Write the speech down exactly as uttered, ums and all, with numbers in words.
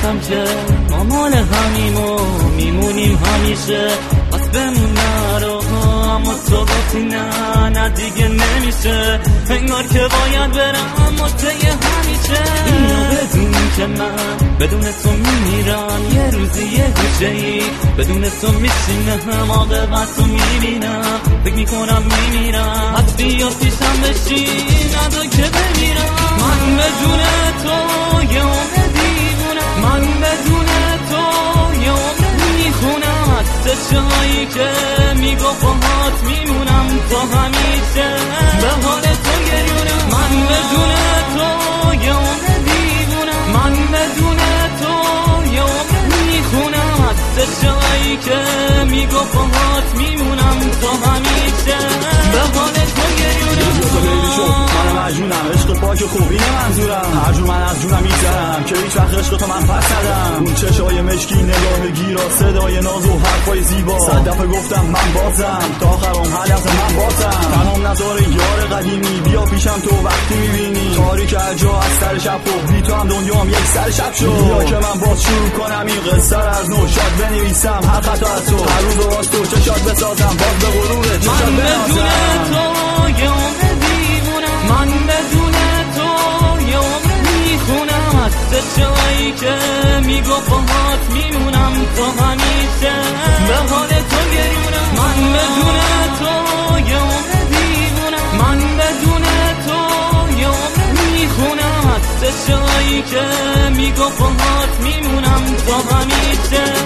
گفتم که ما مال همیم و میمونیم همیشه، پس بمون نرو. اما تو گفتی نه نه دیگه نمیشه، انگار که باید برم اما طی همیشه. اینو بدون که من بدون تو میمیرم، یه روزی یه گوشه ای بدون تو میشینم، عاقبت رو میبینم فکر میکنم میمیرم. حد بیا پیشم بشی ندا که بمیرم. من بدون تو یه عمر دیوونم، من بدون تو یه عمر میخونم. حتی جایی که میگفت باهات میمونم تا همیشه، به حال تو گریونم. من بدون تو یه عمر دیوونم، من بدون تو یه عمر میخونم. حتی جایی که میگفت باهات میمونم تا همیشه، به حال تو گریونم. من مجنونم، عشق پاک خوب اینه منظورم، هر جور من از جونم میگذرم که هیچ وقت عشق تو من پس ندم. اون چشای مشکی، نگاه گیرا، صدای ناز و حرفای زیبا، صد دفعه گفتم من بازم تا آخرام حلقه من بازم. تنام نذار یار قدیمی، بیا پیشم تو وقتی میبینی تاریک اجا از سر شب و بی تو هم دنیام یک سر شب شد. بیا که من باز شروع کنم این قصه از نو، شاد بنویسم هر خطا از تو، هر روز راست تو چشات بسازم باز به غروره چشات بنازم. من بدون تو یه عمر میخونم، حتی جایی که میگفت باهات میمونم تا همیشه، به حال تو گریونم. من بدون تو یه عمر دیوونم، من بدون تو یه عمر میخونم. حتی جایی که میگفت باهات میمونم تا همیشه.